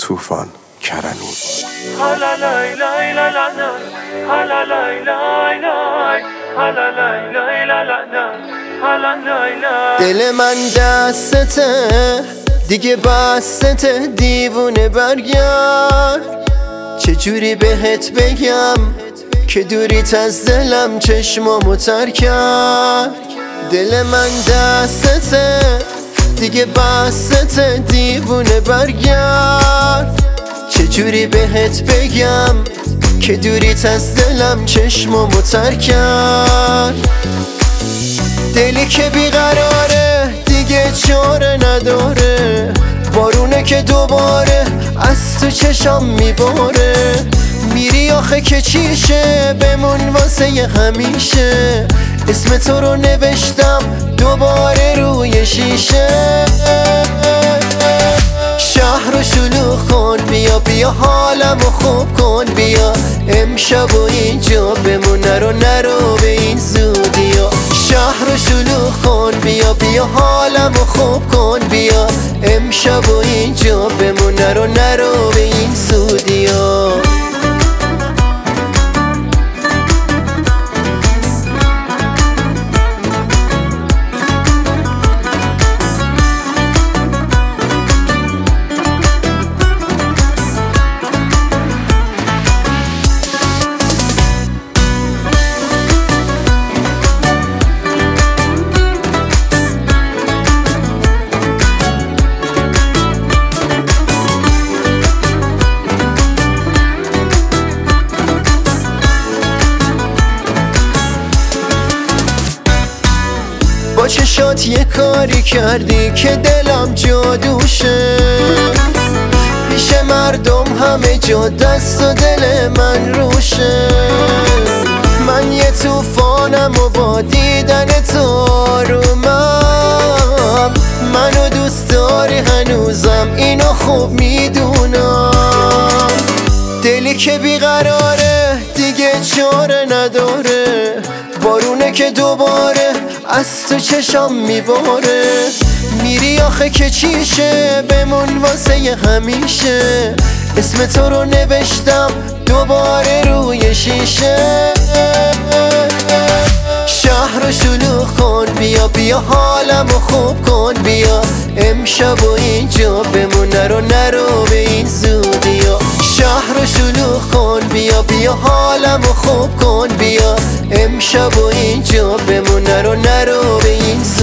طوفان کرنون. دل من دستته دیگه بسته، دیوونه برگرد. چجوری بهت بگم که دوریت از دلم چشمامو تر کرد. دل من دستته دیگه بسته، دیوونه برگرد. چجوری بهت بگم که دوریت از دلم چشمامو تر کرد. دلی که بیقراره دیگه چاره نداره، بارونه که دوباره از تو چشام میباره. میری آخه که چیشه بمون واسه همیشه، اسم تو رو نوشتم دوباره روی شیشه. شهر رو شلوغ کن، بیا بیا حالمو خوب کن، بیا امشب و اینجا بمون، نرو به این زودیا. شهر رو شلوغ کن، بیا بیا حالمو خوب کن، بیا امشب و اینجا بمون، نرو به این زودیا. با چشات یه کاری کردی که دلم جادوشه، پیش مردم همه جا دست و دل من روشه. من یه طوفانم و با دیدن تو آرومم، منو دوست داری هنوزم اینو خوب میدونم. دلی که بیقراره دیگه چاره نداره، بارونه که دوباره از تو چشام میباره. میری آخه که چیشه بمون واسه همیشه، اسم تو رو نوشتم دوباره روی شیشه. شهر رو شلوغ کن، بیا بیا حالمو خوب کن، بیا امشب و اینجا بمون، نرو به این زودیا. شهر رو شلوغ کن، بیا بیا حالمو خوب کن، بیا امشب و اینجا بمون، نرو به این زودیا.